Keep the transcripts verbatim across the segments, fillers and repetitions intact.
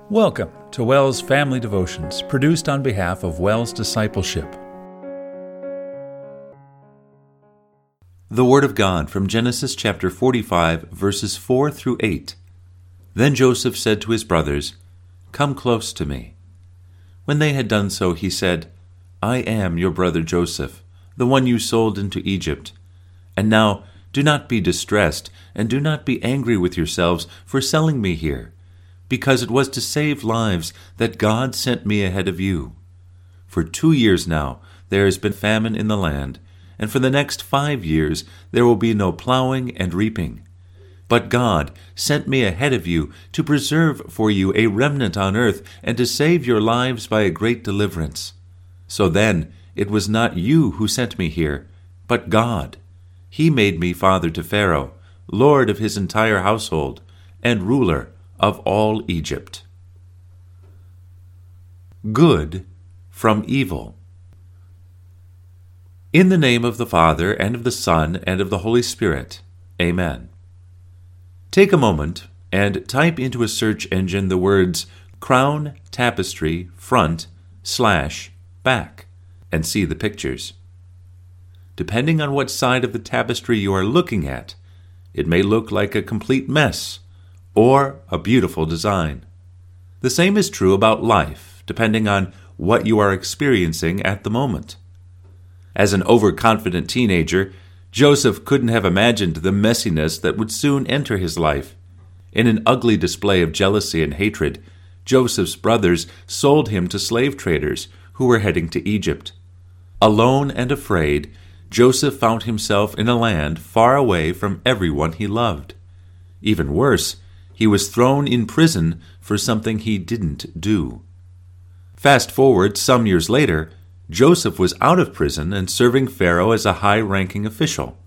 Welcome to WELS Family Devotions, produced on behalf of WELS Discipleship. The Word of God from Genesis chapter forty-five, verses four through eight. Then Joseph said to his brothers, "Come close to me." When they had done so, he said, "I am your brother Joseph, the one you sold into Egypt. And now do not be distressed, and do not be angry with yourselves for selling me here, because it was to save lives that God sent me ahead of you. For two years now there has been famine in the land, and for the next five years there will be no plowing and reaping. But God sent me ahead of you to preserve for you a remnant on earth and to save your lives by a great deliverance. So then it was not you who sent me here, but God. He made me father to Pharaoh, lord of his entire household, and ruler of all Egypt." Good from evil. In the name of the Father, and of the Son, and of the Holy Spirit. Amen. Take a moment and type into a search engine the words crown, tapestry, front, slash, back, and see the pictures. Depending on what side of the tapestry you are looking at, it may look like a complete mess or a beautiful design. The same is true about life, depending on what you are experiencing at the moment. As an overconfident teenager, Joseph couldn't have imagined the messiness that would soon enter his life. In an ugly display of jealousy and hatred, Joseph's brothers sold him to slave traders who were heading to Egypt. Alone and afraid, Joseph found himself in a land far away from everyone he loved. Even worse, he was thrown in prison for something he didn't do. Fast forward some years later, Joseph was out of prison and serving Pharaoh as a high-ranking official.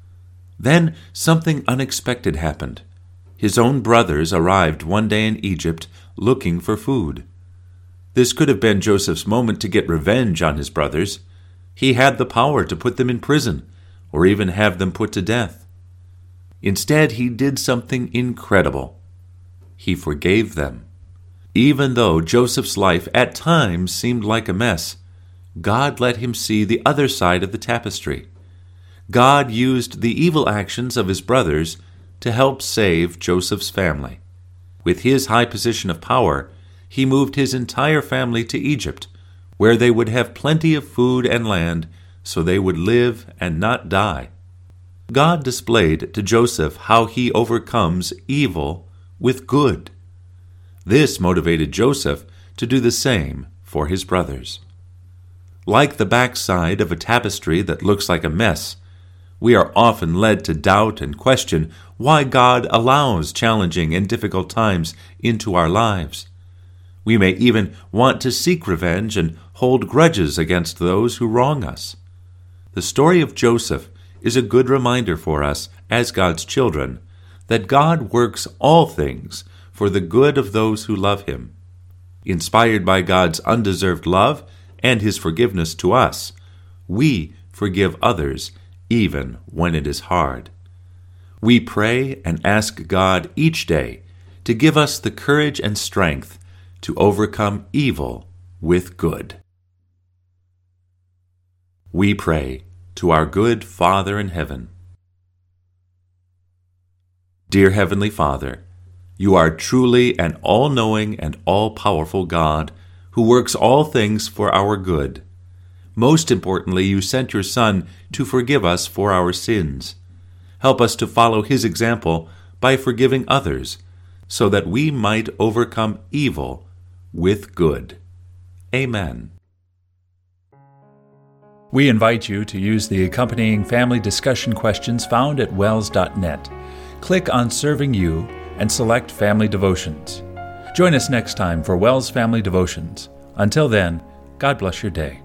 Then something unexpected happened. His own brothers arrived one day in Egypt looking for food. This could have been Joseph's moment to get revenge on his brothers. He had the power to put them in prison, or even have them put to death. Instead, he did something incredible. He forgave them. Even though Joseph's life at times seemed like a mess, God let him see the other side of the tapestry. God used the evil actions of his brothers to help save Joseph's family. With his high position of power, he moved his entire family to Egypt, where they would have plenty of food and land, so they would live and not die. God displayed to Joseph how he overcomes evil with good. This motivated Joseph to do the same for his brothers. Like the backside of a tapestry that looks like a mess, we are often led to doubt and question why God allows challenging and difficult times into our lives. We may even want to seek revenge and hold grudges against those who wrong us. The story of Joseph is a good reminder for us, as God's children, that God works all things for the good of those who love Him. Inspired by God's undeserved love and His forgiveness to us, we forgive others even when it is hard. We pray and ask God each day to give us the courage and strength to overcome evil with good. We pray to our good Father in heaven. Dear Heavenly Father, you are truly an all-knowing and all-powerful God who works all things for our good. Most importantly, you sent your Son to forgive us for our sins. Help us to follow His example by forgiving others, so that we might overcome evil with good. Amen. We invite you to use the accompanying family discussion questions found at wels dot net. Click on Serving You and select Family Devotions. Join us next time for WELS Family Devotions. Until then, God bless your day.